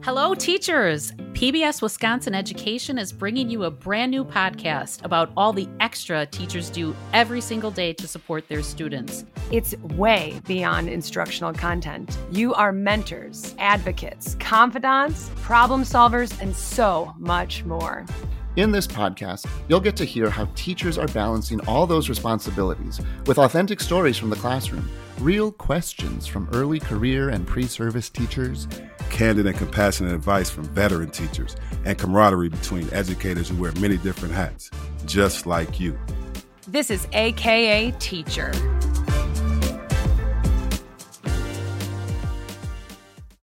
Hello, teachers! PBS Wisconsin Education is bringing you a brand new podcast about all the extra teachers do every single day to support their students. It's way beyond instructional content. You are mentors, advocates, confidants, problem solvers, and so much more. In this podcast, you'll get to hear how teachers are balancing all those responsibilities with authentic stories from the classroom, real questions from early career and pre-service teachers, candid and compassionate advice from veteran teachers, and camaraderie between educators who wear many different hats, just like you. This is AKA Teacher.